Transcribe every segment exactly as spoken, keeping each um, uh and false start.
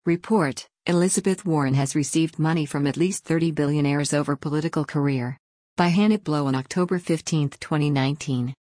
Report: Elizabeth Warren has received money from at least thirty billionaires over political career. By Hannah Blow on October fifteenth, twenty nineteen.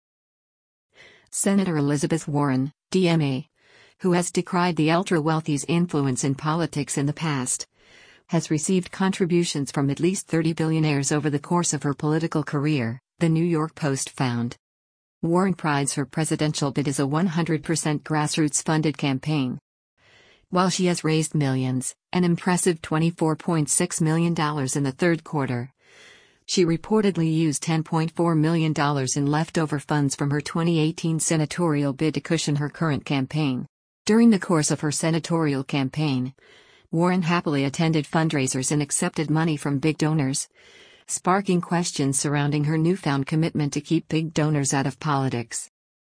Senator Elizabeth Warren, D M A, who has decried the ultra-wealthy's influence in politics in the past, has received contributions from at least thirty billionaires over the course of her political career, the New York Post found. Warren prides her presidential bid as a one hundred percent grassroots-funded campaign. While she has raised millions, an impressive twenty-four point six million dollars in the third quarter, she reportedly used ten point four million dollars in leftover funds from her twenty eighteen senatorial bid to cushion her current campaign. During the course of her senatorial campaign, Warren happily attended fundraisers and accepted money from big donors, sparking questions surrounding her newfound commitment to keep big donors out of politics.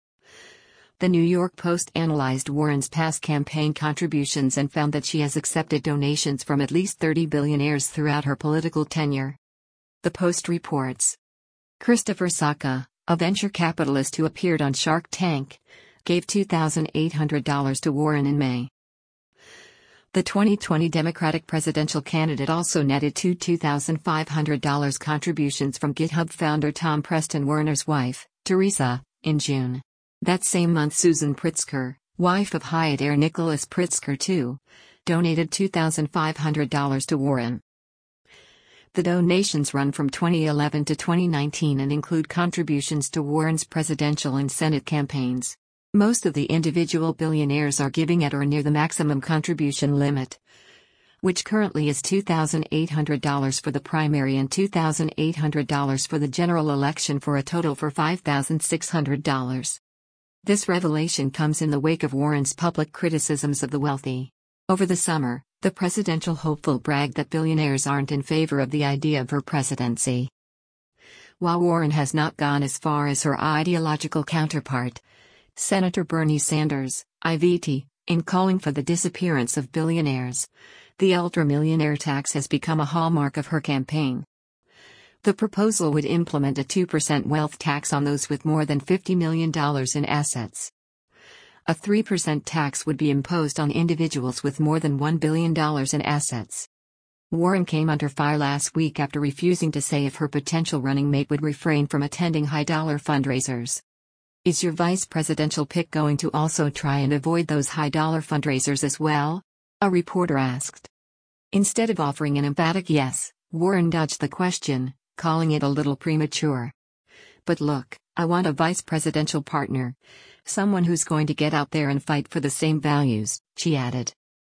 The New York Post analyzed Warren's past campaign contributions and found that she has accepted donations from at least thirty billionaires throughout her political tenure. The Post reports. Christopher Sacca, a venture capitalist who appeared on Shark Tank, gave two thousand eight hundred dollars to Warren in May. The twenty twenty Democratic presidential candidate also netted two two thousand five hundred dollars contributions from GitHub founder Tom Preston Werner's wife, Teresa, in June. That same month, Susan Pritzker, wife of Hyatt heir Nicholas Pritzker too, donated two thousand five hundred dollars to Warren. The donations run from twenty eleven to twenty nineteen and include contributions to Warren's presidential and Senate campaigns. Most of the individual billionaires are giving at or near the maximum contribution limit, which currently is two thousand eight hundred dollars for the primary and two thousand eight hundred dollars for the general election, for a total for five thousand six hundred dollars. This revelation comes in the wake of Warren's public criticisms of the wealthy. Over the summer, the presidential hopeful bragged that billionaires aren't in favor of the idea of her presidency. While Warren has not gone as far as her ideological counterpart, Senator Bernie Sanders, I V T, in calling for the disappearance of billionaires, the ultramillionaire tax has become a hallmark of her campaign. The proposal would implement a two percent wealth tax on those with more than fifty million dollars in assets. A three percent tax would be imposed on individuals with more than one billion dollars in assets. Warren came under fire last week after refusing to say if her potential running mate would refrain from attending high-dollar fundraisers. Is your vice presidential pick going to also try and avoid those high-dollar fundraisers as well? A reporter asked. Instead of offering an emphatic yes, Warren dodged the question, calling it a little premature. But look, I want a vice presidential partner, someone who's going to get out there and fight for the same values, she added.